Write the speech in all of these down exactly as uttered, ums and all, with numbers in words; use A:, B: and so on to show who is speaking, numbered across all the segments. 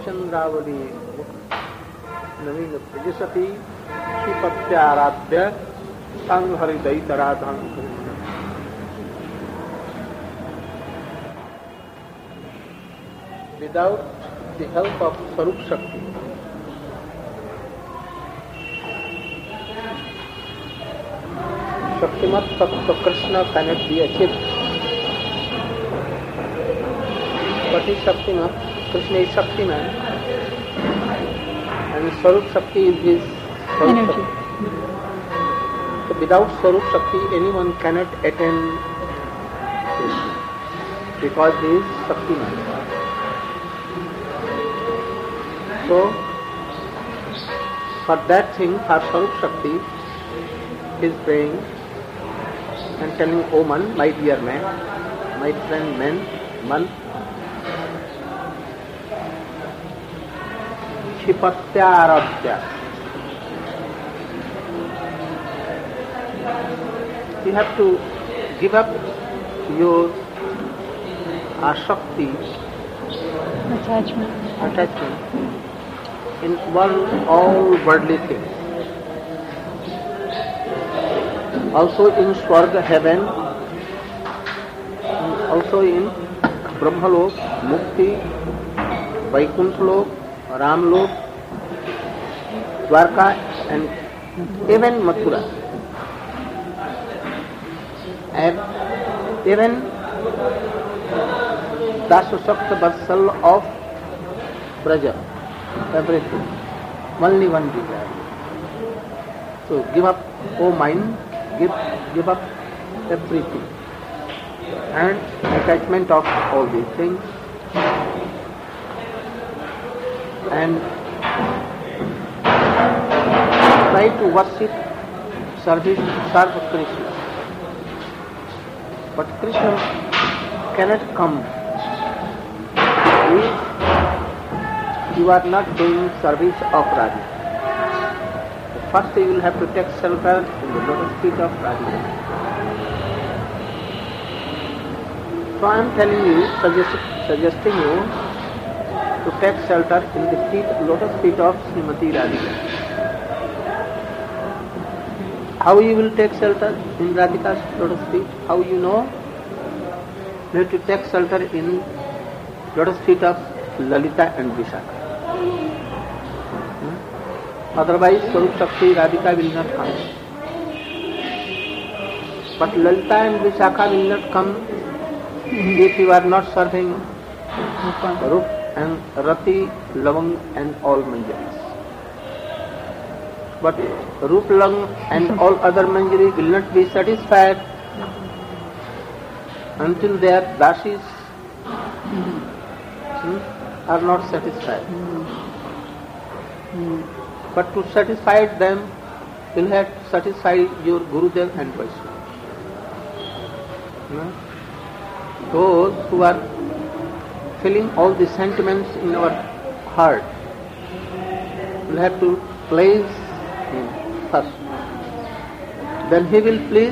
A: चंद्रावली नवीन तेजसती श्रीपत्याराध्य संग हरिदयितराधन Krishna. Without the help of Sarup Shakti, Shaktimat Tattva Krishna cannot be achieved. What is Shaktimat? Krishna is Shaktiman, and Sarup Shakti is his Sarup Shakti. So without Sarup Shakti, anyone cannot attain Krishna, because he is Shaktiman. So, for that thing, for Sarup Shakti, he is praying and telling, "O man, my dear man, my friend man, man, Shipatyaradhya." You have to give up your asakti,
B: attachment,
A: attachment in one all worldly things. Also in Swarga heaven, also in Brahmalok, Mukti, Vaikunthalok, Ramlok, Dwarka, and even Mathura, and even Dasasakta Vatsal of Braja, everything, only one desire. So give up, O mind, give give up everything and attachment of all these things, and try to worship, service, serve Krishna. But Krishna cannot come if you are not doing service of Radha. First you will have to take shelter in the lotus feet of Radha. So I am telling you, suggest, suggesting you to take shelter in the feet, lotus feet of Srimati Radhika. How you will take shelter in Radhika's lotus feet? How you know? You have to take shelter in lotus feet of Lalita and Vishakha. Hmm? Otherwise, Sarup Shakti Radhika will not come. But Lalita and Vishakha will not come if you are not serving Rup and Rati, Lavang and all manjaris. But Rup, Lavang and all other manjari will not be satisfied until their dasis hmm, are not satisfied.
B: Mm.
A: But to satisfy them, you will have to satisfy your Gurudev and Vaishnava. Hmm? Those who are feeling all the sentiments in our heart, will have to please him first. Then he will please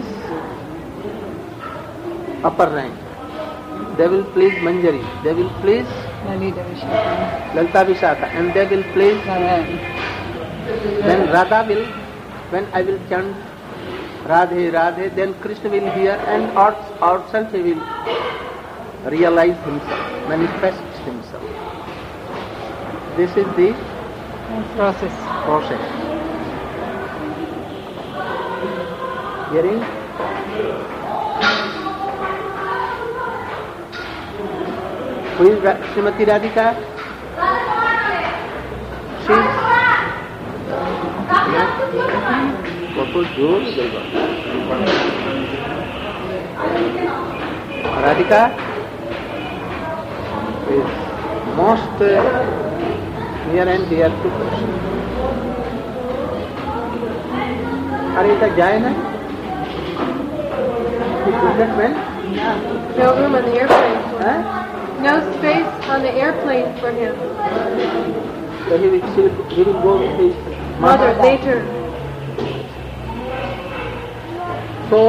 A: upper rank. They will please Manjari. They will please
B: Lalita Vishakha,
A: Lalita Vishakha, and they will please
B: Radha.
A: Then Radha will, when I will chant Radhe, Radhe, then Krishna will hear, and outside he will realize himself, manifest himself. This is the
B: Process.
A: process. Hearing? Who is Ra- Srimati Radhika? She is কত জোর Radhika is most uh, near and dear to Krishna. আর এটা যায় না? It is that man?
C: No room on the airplane for
A: Huh?
C: him. No space on the airplane for him.
A: So he will, he will, he will go with his
C: Mother,
A: mother.
C: later.
A: So,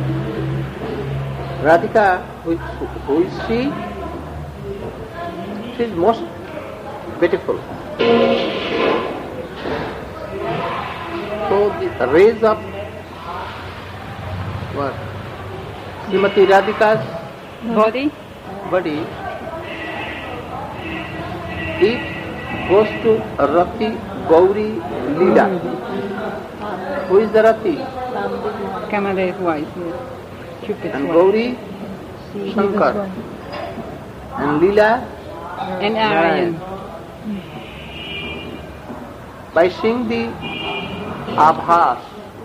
A: Radhika, who is, who is she? It is most beautiful. So the rays of what? Srimati Radhika's
B: Body?
A: body, it goes to Rati Gauri Leela. Who is the Rati?
B: Kamadev wife, yes. Cupid's
A: And
B: wife.
A: Gauri, Shankar. And Leela,
B: And Aryan.
A: by seeing the Abhas,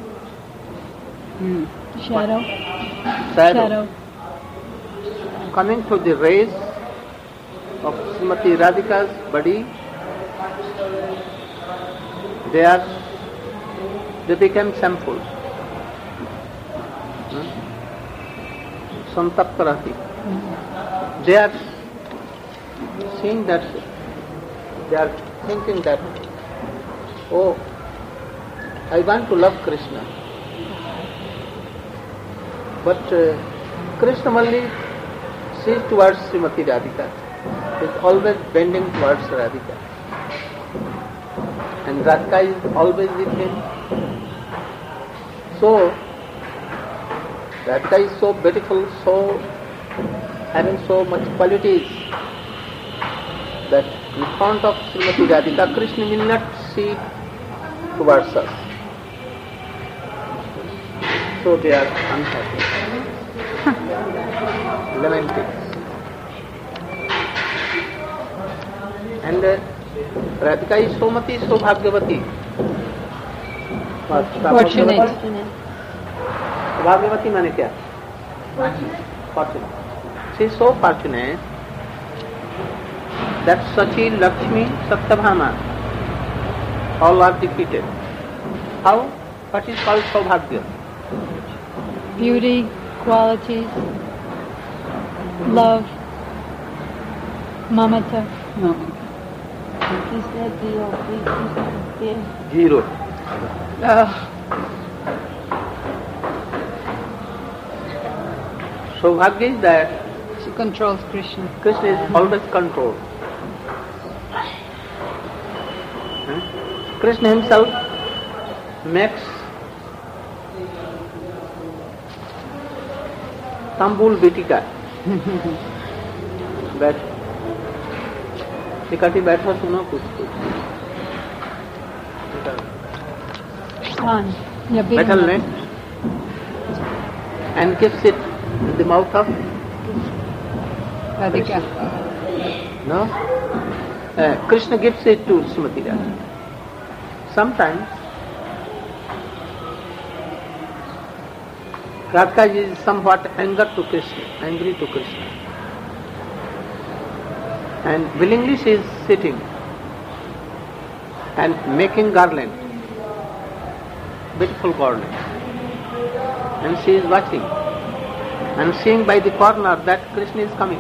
B: Hmm.
C: Shadow.
A: shadow, coming to the rays of Srimati Radhika's body, they are, they became sample. Hmm? Santapta Rati. They are seeing that, they are thinking that, oh, I want to love Krishna. But uh, Krishna only sees towards Srimati Radhika. He is always bending towards Radhika. And Radhika is always with him. So, Radhika is so beautiful, so having so much qualities that in front of Srimati Radhika, Krishna will not see towards us. So they are unhappy, lamenting. And uh, Radhika is Somati, so Bhagyavati.
B: Fortunate.
A: Bhagyavati माने क्या? Fortunate. She is so fortunate that Sachi, Lakshmi, Satyabhama all are defeated. How? What is called Saubhagya?
B: Beauty, qualities, love, mamata. No.
A: Zero.
B: Oh,
A: Saubhagya is that
B: she controls Krishna.
A: Krishna is always controlled. Hmm? Krishna himself makes Tambul Bitika. बैठ इकट्ठी बैठो सुनो कुछ कुछ
B: Fun. Yeah, big
A: बैठल
B: enough.
A: ने and gives it in the mouth of
B: Radhika.
A: no uh, Krishna gives it to Srimati Radhika. Sometimes Radhika is somewhat angry to Krishna, angry to Krishna, and willingly she is sitting and making garland, beautiful garland, and she is watching and seeing by the corner that Krishna is coming.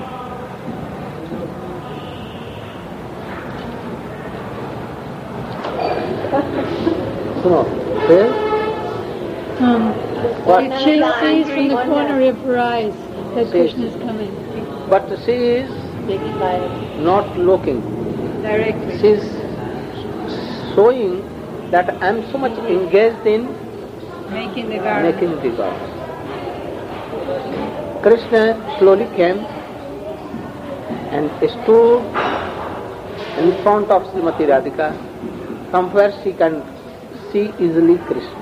A: Suno, there?
B: Um,
A: What?
B: she sees from the corner of her eyes that
A: Sees.
B: Krishna is coming.
A: But she is not looking.
B: Directly.
A: She is showing that I am so much engaged in
B: Making the garden.
A: making the God. Krishna slowly came and stood in front of Srimati Radhika, from where she can see easily Krishna.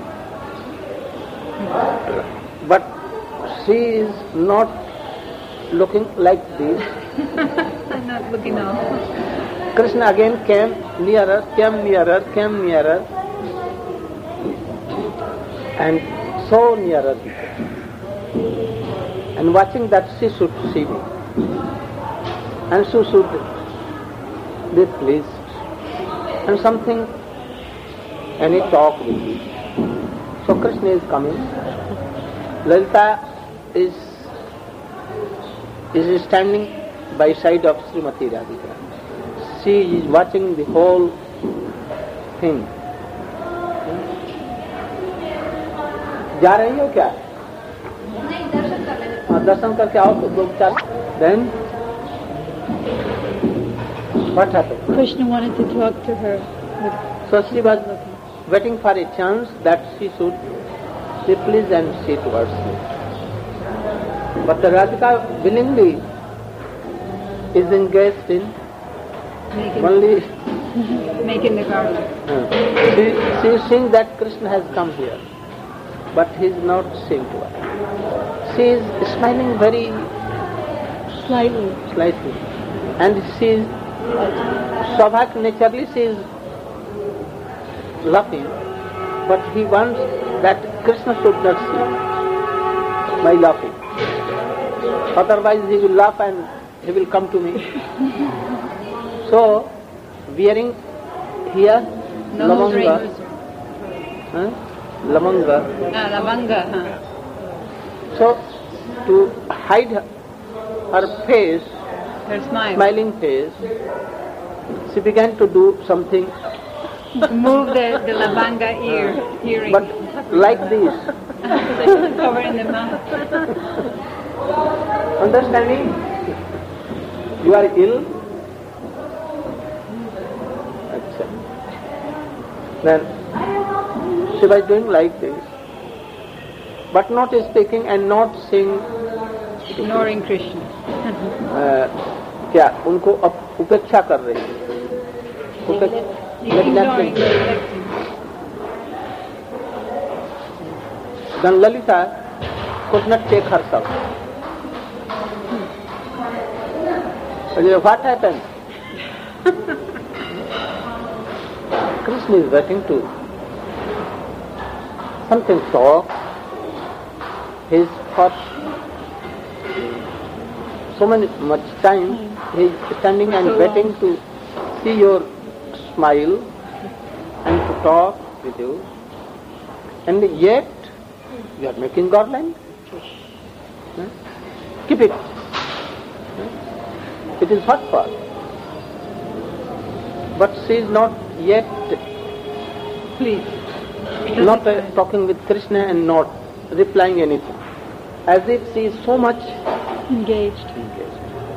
A: But she is not looking like this.
B: I'm not looking off.
A: Krishna again came nearer, came nearer, came nearer, and so nearer. And watching that she should see me. And she should be pleased. And something, any talk with me. So Krishna is coming. Lalita is is standing by side of Srimati Radhika. She is watching the whole thing. जा रही हो क्या?
C: नहीं, दर्शन कर लेने।
A: हाँ, दर्शन करके आओ तो दो चार. Then What happened?
B: Krishna wanted to talk to her. With
A: So she was waiting for a chance that she should say please and say towards me. But the Radhika willingly is engaged in
B: making,
A: only
B: making the garland.
A: uh, she, she is seeing that Krishna has come here, but he is not saying to her. She is smiling very
B: Slightly.
A: slightly, and she is Saubhak naturally she is laughing, but he wants that Krishna should not see my laughing. Otherwise he will laugh and he will come to me. So, wearing here
B: No
A: lavanga,
B: dreamers.
A: huh? lavanga.
B: Ah, lavanga, huh?
A: So, to hide her, her face,
B: Her smile.
A: smiling face, she began to do something,
B: Move the, the lavanga ear, earring.
A: but like this.
B: Covering the mouth.
A: Understanding? You are ill? Achha. Then she was doing like this, but not speaking and not saying.
B: Ignoring Krishna.
A: uh, क्या उनको up, उपेक्षा कर रही है उपेक्षा
B: Ignoring,
A: neglecting.
B: neglecting.
A: Then Lalita could not take herself. What happened? Krishna is waiting to something talk. His for so many much time he is standing and
B: So
A: waiting
B: long.
A: to see your smile and to talk with you, and yet you are making garland. Huh? Keep it. Huh? It is what for? But she is not yet
B: Please.
A: not uh, talking with Krishna and not replying anything, as if she is so much
B: Engaged.
A: engaged.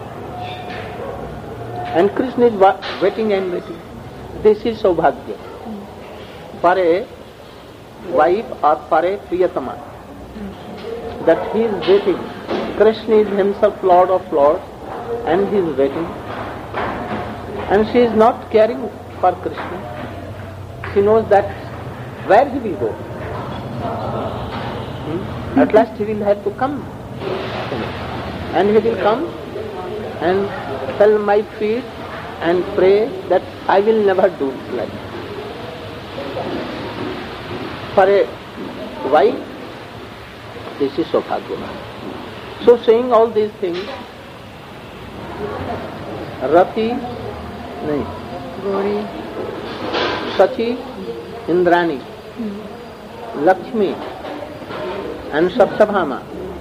A: And Krishna is wa- waiting and waiting. This is Saubhagya for a wife or for a Priyatama, that he is waiting. Krishna is himself Lord of Lords and he is waiting. And she is not caring for Krishna. She knows that where he will go. Hmm? At last he will have to come. And he will come and tell my feet and pray that I will never do like that. For a wife, this is Saubhagya. So saying all these things, Rati, nahi,
B: Gauri.
A: Sachi, Indrani, Lakshmi and Saptabhama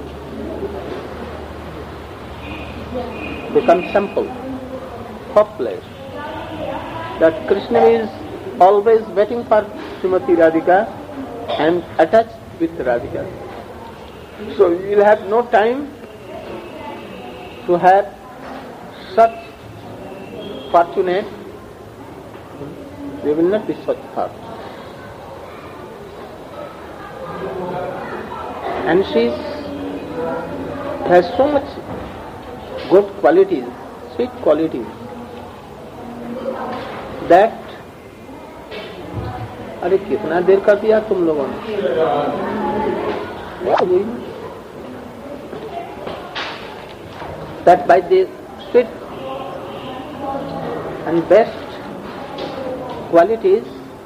A: become simple, hopeless. That Krishna is always waiting for Srimati Radhika and attached with Radhika. So you will have no time to have such fortunate, they will not be such thoughts. And she has so much good qualities, sweet qualities, that अरे कितना देर कर दिया तुम लोगों ने? That by the sweet and best qualities,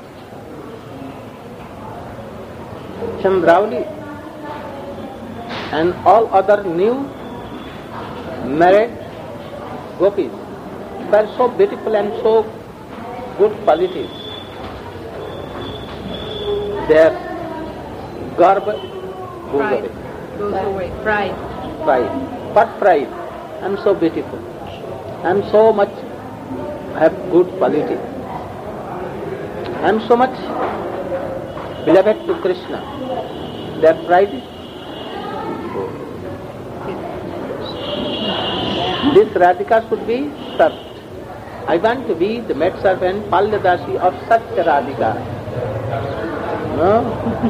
A: Chandravali and all other new married gopis were so beautiful and so good qualities. Their garb goes
B: Pride
A: away.
B: goes away. Pride.
A: Pride. What pride? I am so beautiful. I am so much, I have good quality. I am so much beloved to Krishna. Their pride is this Radhika should be served. I want to be the maidservant, Palyadasi of Satya Radhika. No?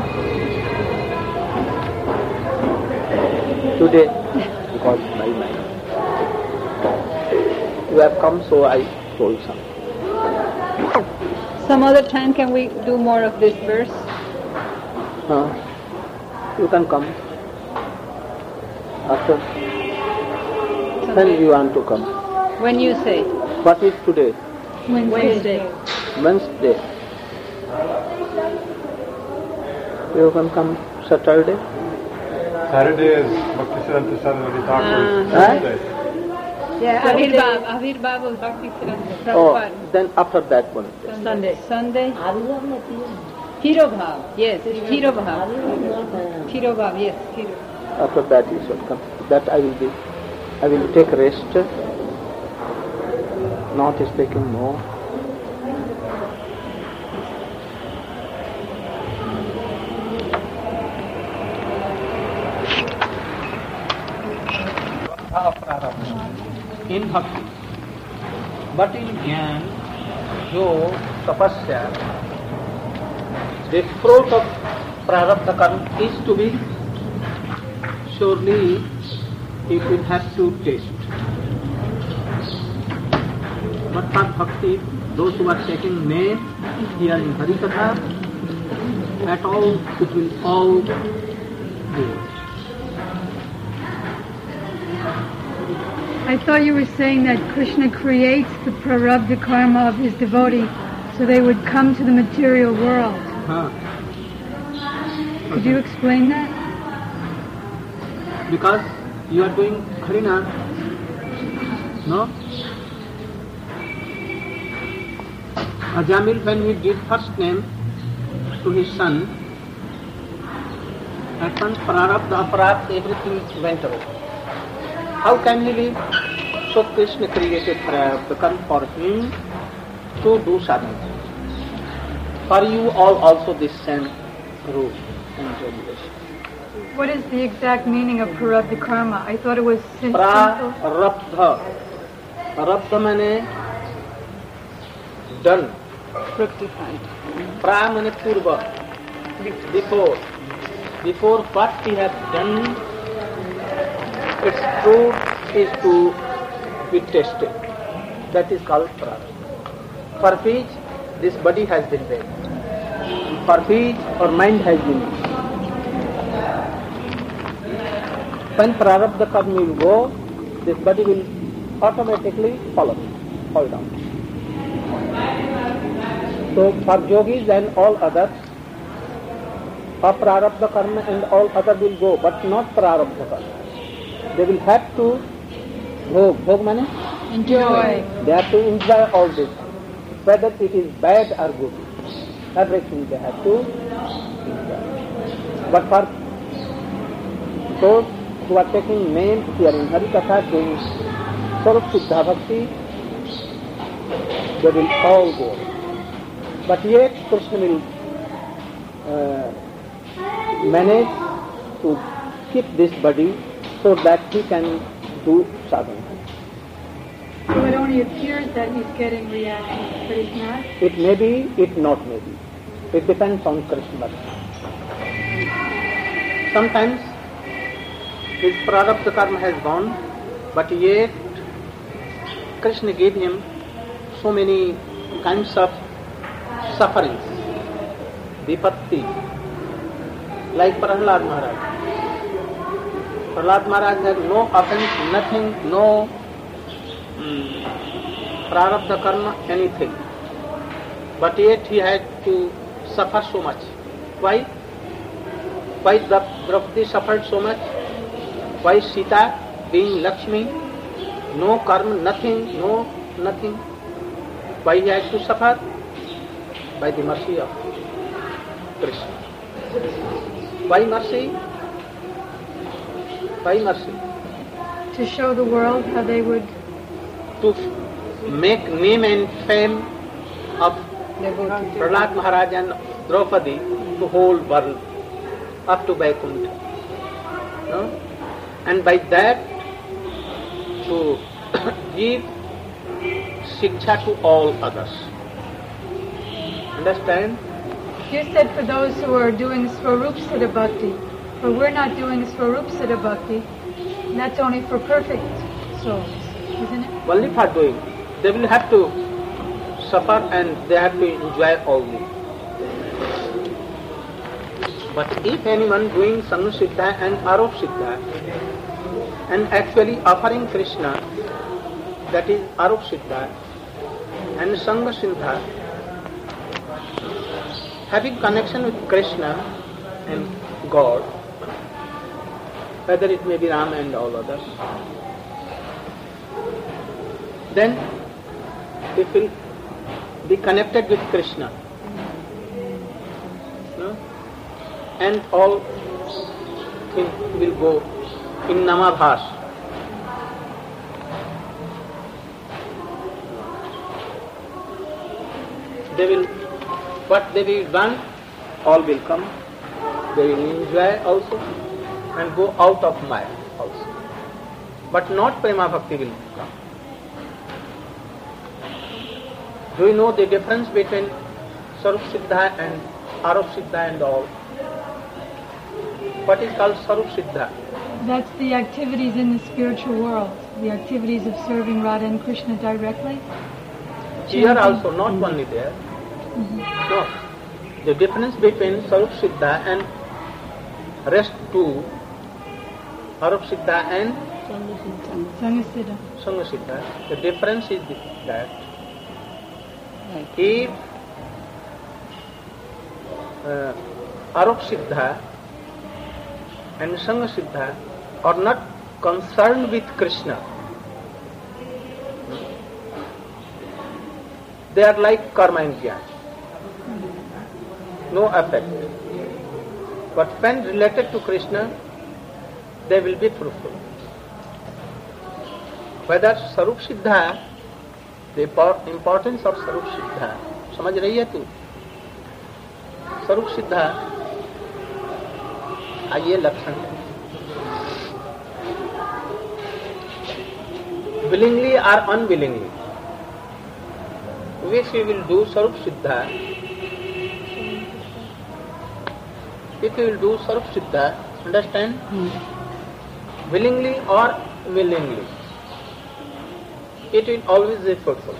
A: Today, because my mind. You have come, so I told something.
B: Some other time can we do more of this verse?
A: Huh? You can come. After. When you want to come?
B: When you say.
A: What is today?
B: Wednesday.
A: Wednesday. You can come Saturday?
D: Saturday is Bhaktisiddhanta Saraswati Thakur's
B: Ah.
D: birthday.
B: Yeah, Avirbhav, Avirbhav of Bhakti Siddhanta
A: Oh,
B: Prabhupada.
A: then after that one.
B: Sunday. Sunday. Tirobhav, yes, Tirobhav. Tirobhav, yes, Tirobhav.
A: After that you should come. That I will be. I will take rest. Not speaking more. In bhakti. But in jnana, yoga, tapasya, the fruit of prarabdha karma is to be, surely it will have to taste. But for bhakti, those who are taking name, hearing Harikatha, at all it will all do.
E: I thought you were saying that Krishna creates the prarabdha karma of his devotee so they would come to the material world.
A: Huh.
E: Could you explain that?
A: Because you are doing Harina, no? Ajamil, when he did first name to his son, at once prarabdha, aparabdha, everything went away. How can he live? So Krishna created prarabdha karma for him to do sadhana. For you all also this same rule and regulation.
E: What is the exact meaning of prarabdha karma? I thought it was sim- simple.
A: Prarabdha. Prarabdha means done.
B: Fructified.
A: Pra means purva. Before. Before what we have done, its fruit is to be tasted. That is called prarabdha. For which this body has been made. For which our mind has been made. When prarabdha karma will go, this body will automatically follow, fall down. So for yogis and all others, prarabdha karma and all other will go, but not prarabdha karma. They will have to bhog. Bhog means?
E: Enjoy.
A: They have to enjoy all this, whether it is bad or good. Everything they have to enjoy. But for those who are taking name, hearing Harikatha, doing Swarup Siddha Bhakti, they will all go. But yet Krishna will uh, manage to keep this body so that he can do sadhana.
E: So it only appears that he's getting reactions, but he's not?
A: It may be, it not may be. It depends on Krishna. Sometimes his prarabdha karma has gone, but yet Krishna gave him so many kinds of sufferings, vipatti, like Prahlad Maharaj. Prahlad Maharaj had no offense, nothing, no mm, prarabdha karma, anything. But yet he had to suffer so much. Why? Why Draupadi suffered so much? Why Sita, being Lakshmi, no karma, nothing, no nothing. Why he had to suffer? By the mercy of Krishna. Why mercy? Why mercy?
E: To show the world how they would...
A: To make name and fame of Prahlad Maharaj and Draupadi to whole world, up to Vaikuntha. No? And by that, to give Shiksha to all others. Understand?
E: You said for those who are doing Swarup Siddha Bhakti, but we're not doing Swarup Siddha Bhakti. That's only for perfect souls, isn't it?
A: Only for doing. They will have to suffer and they have to enjoy only. But if anyone doing Sangha Siddha and Arop Siddha and actually offering Krishna, that is Arop Siddha and Sangha Siddha, having connection with Krishna and God, whether it may be Ram and all others, then it will be connected with Krishna. No? And all things will go in Namabhas. They will, what they will want, all will come. They will enjoy also and go out of Maya also. But not Prema Bhakti will come. Do you know the difference between Sarup Siddha and Arop Siddha and all? What is called Sarup Siddha?
E: That's the activities in the spiritual world, the activities of serving Radha and Krishna directly.
A: Here also, not only there.
E: Mm-hmm.
A: No. The difference between Sarup Siddha and rest two, Arop Siddha and
E: Sangha Siddha.
A: Sangha Siddha, the difference is that if uh, Arop Siddha and Sangha Siddha are not concerned with Krishna, they are like karma and jnana, no effect. But when related to Krishna, they will be fruitful. Whether Sarup Siddha, the importance of Sarup Siddha, समझ रही है तू? Sarup Siddha, आइए लक्षण. Willingly or unwillingly, if you will do Sarup Siddha, if you will do Sarup Siddha, understand? Hmm. Willingly or willingly, it will always be fruitful.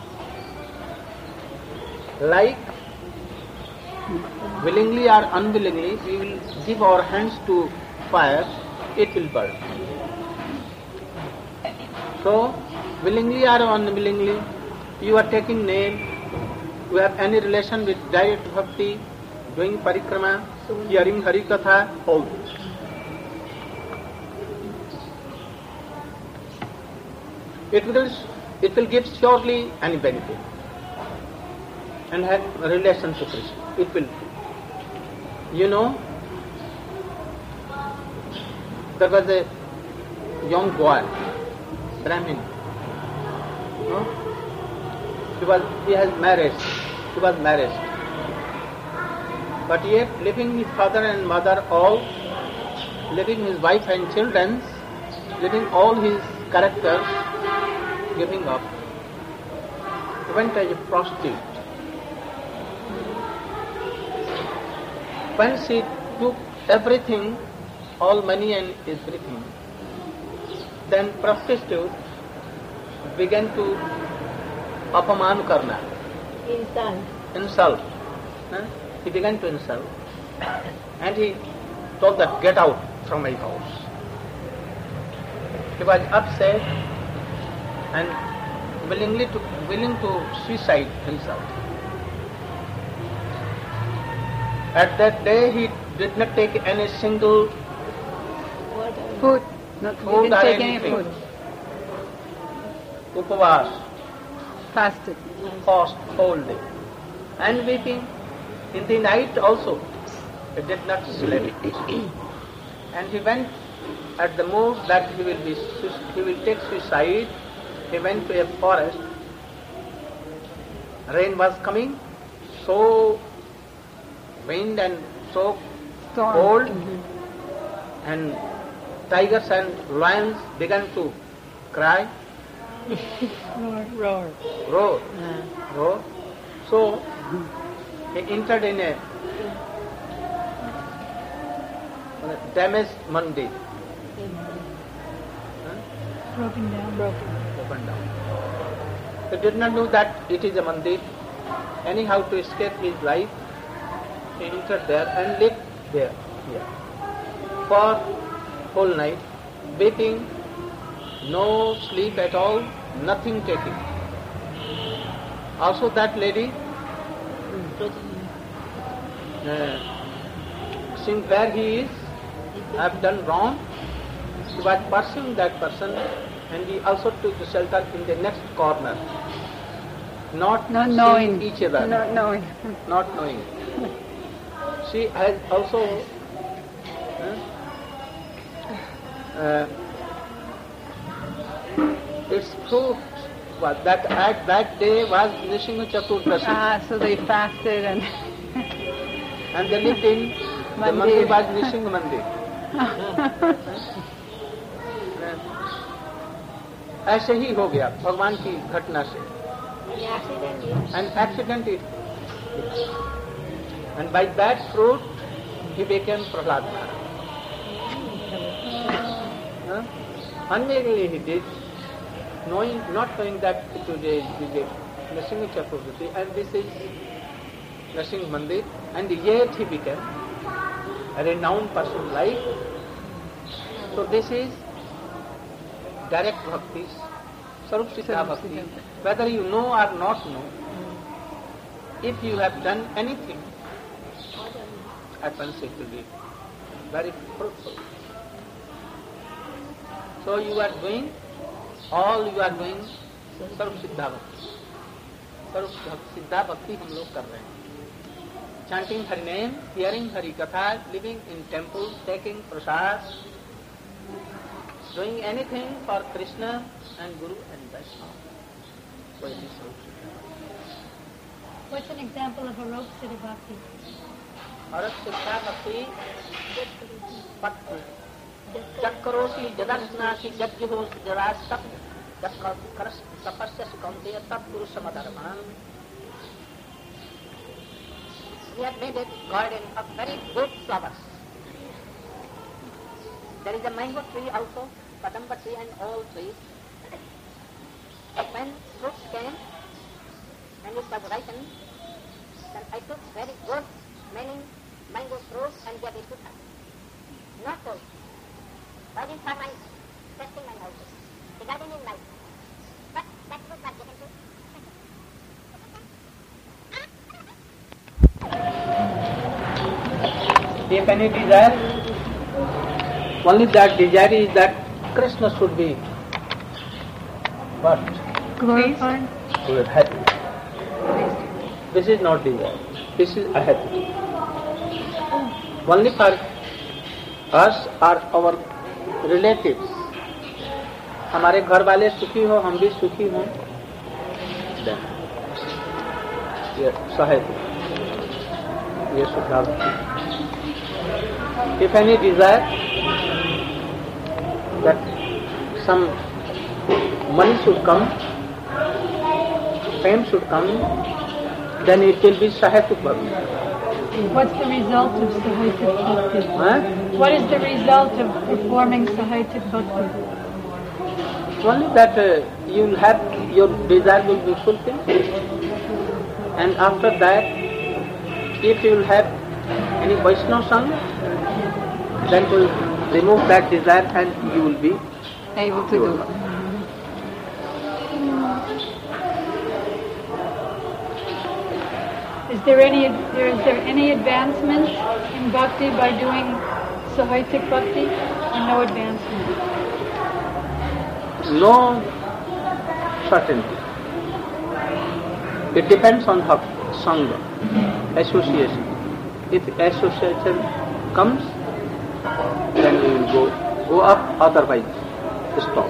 A: Like willingly or unwillingly, we will give our hands to fire, it will burn. So, willingly or unwillingly, you are taking name, you have any relation with direct bhakti, doing parikrama, hearing Hari Katha, all this. It will, it will give surely any benefit and have a relation to Krishna. It will. You know, there was a young boy, Brahmin. No? He was, he has married. He was married. But yet, leaving his father and mother all, leaving his wife and children, leaving all his characters, giving up, he went as a prostitute. When she took everything, all money and everything, then prostitute began to apaman karna.
C: Insult.
A: Insult. Huh? He began to insult. And he told that, get out from my house. He was upset and willingly to, willing to suicide himself. At that day he did not take any single
B: Food. Not,
A: food
B: didn't
A: or
B: take any
A: anything.
B: food.
A: Upavas,
B: Fasted.
A: fast whole day. And weeping. In the night also, he did not sleep. And he went at the mood that he will be, he will take suicide. He went to a forest. Rain was coming, so wind and so
B: Storm.
A: cold,
B: Mm-hmm.
A: and tigers and lions began to cry.
B: Roar. Roar.
A: roar,
B: Uh,
A: roar. So he entered in a damaged mandir.
E: Broken down.
B: broken.
A: Opened down. He did not know that it is a mandir. Anyhow, to escape his life, he entered there and lived there. Here. For whole night, weeping, no sleep at all, nothing taking. Also that lady, uh, seeing where he is, have done wrong, he was pursuing that person, and he also took the shelter in the next corner, not,
B: Not
A: seeing
B: knowing.
A: each other,
B: Not knowing.
A: not knowing. She has also uh, uh, its fruit was that at that day was Nishinga Chaturdasi,
B: Ah, so they fasted and
A: and they lived in the
B: Mandir.
A: mandir was Nishinga Mandir. ऐसे ही हो गया भगवान की घटना से, and accident it, and by that fruit he became Prahlad Maharaj. Huh? Unknowingly he did, knowing, not knowing that today is a Nrsimha Chaturdashi and this is Nrsimha Mandir, and yet he became a renowned person like. So this is direct bhakti, Sarup Siddha bhakti. Whether you know or not know, if you have done anything, happens it will be very fruitful. So you are doing, all you are doing Sarup Siddha bhakti. Sarup Siddha bhakti हम लोग कर रहे हैं. Chanting Hari name, hearing Hari Katha, living in temples, taking prasad, doing anything for Krishna and Guru and Vaishnava. So it is Sarup Siddha bhakti.
C: What's an example of a rope siddha bhakti?
A: Sarup Siddha bhakti, pat चक्रोसी जदस्नासी यज्ञोसी जरासप तपस्या सुकौन्तेय तत्पुरुषमधर्मम्. We have made a garden of very good flowers. There is a mango tree also, kadamba tree and all trees. When fruits came and it was ripened, then I took very good smelling mango fruits and gave it to her. Not so. But in for my testing my noses. The garden is nice. But that fruit was given to if any desire, only that desire is that Krishna should be what?
E: Glorified.
A: Happy. This is not desire. This is a happy. Only for us or our relatives. हमारे घर वाले सुखी हो, हम भी सुखी हों. ये सहायता, ये सुधार. If any desire that some money should come, fame should come, then it will be Sahayatuk Bhakti.
E: What's the result of Sahayatik Bhakti?
A: Huh?
E: What is the result of performing Sahayatik Bhakti?
A: Only that uh, you will have, your desire will be fulfilled. And after that, if you will have any Vaishnava Sangha, then will remove that desire and you will be
B: able to do it.
E: Is there any there is there any advancement in bhakti by doing Sahayatik Bhakti, or no advancement?
A: no certainty. It depends on how Sangha, association. If association comes, then we will go, go up, otherwise stop.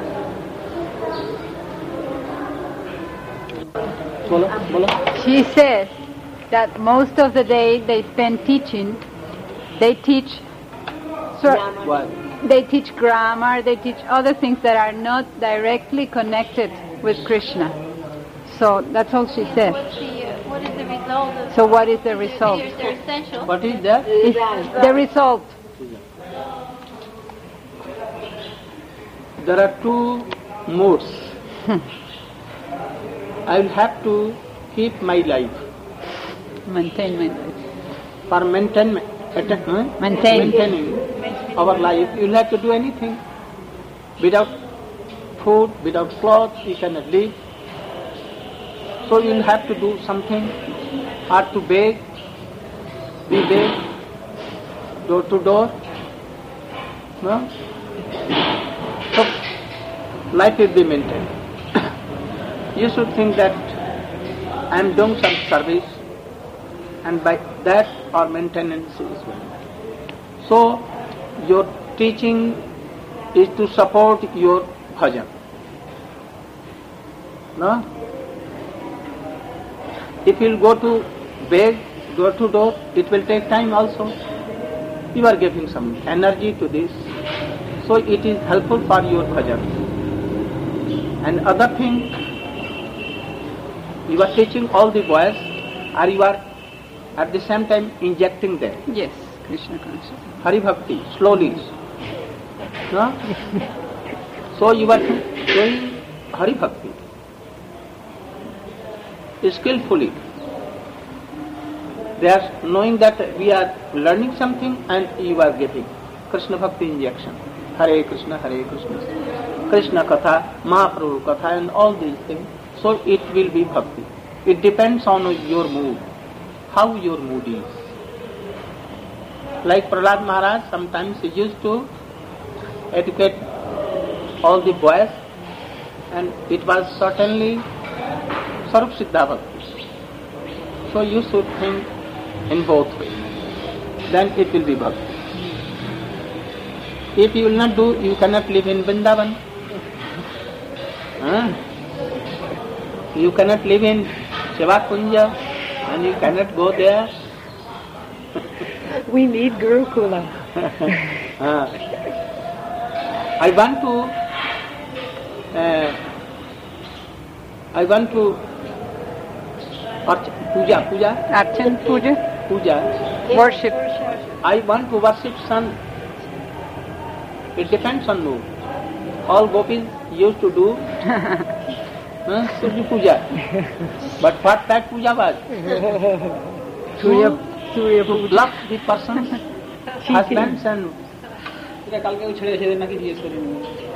A: Bolo, bolo.
B: She says that most of the day they spend teaching. They teach. So,
A: Why?
B: they teach grammar, they teach other things that are not directly connected with Krishna. So that's all she said.
C: What's the, uh, what is the result of
B: So what is the result?
C: They're, they're essential.
A: What is that?
B: Is the result.
A: There are two modes. I will have to keep my life
B: Maintain, maintain.
A: for maintain, atta- huh?
B: Maintain.
A: maintaining our life. You will have to do anything. Without food, without clothes, you cannot live. So you will have to do something, or to beg, be beg, door to door. No? So life will be maintained. You should think that I am doing some service, and by that our maintenance is well. So your teaching is to support your bhajan. No? If you will go to beg, door to door, it will take time also. You are giving some energy to this, so it is helpful for your bhajan. And other thing, you are teaching all the boys, or you are at the same time injecting them.
B: Yes, Krishna consciousness.
A: Hari Bhakti, slowly. No? So you are doing Hari Bhakti skillfully. They are knowing that we are learning something and you are getting Krishna Bhakti injection. Hare Krishna, Hare Krishna, Krishna Katha, Mahaprabhu Katha and all these things. So it will be Bhakti. It depends on your mood, how your mood is. Like Prahlad Maharaj, sometimes he used to educate all the boys, and it was certainly Sarup Siddha Bhakti. So you should think in both ways. Then it will be Bhakti. If you will not do, you cannot live in Vrindavan. Huh? You cannot live in Seva Kunja, and you cannot go there.
B: We need Gurukula.
A: uh, I want to uh, I want to arch- puja, puja,
B: Archan Puja,
A: puja.
B: worship.
A: I want to worship sun. It depends on mood. All gopis used to do uh, Surya puja. But what that puja was?
B: Surya, Surya
A: To
B: Puja.
A: bluff the person's husbands and
F: কালকেও ছেড়ে ছেড়ে নাকি জিজ্ঞেস করি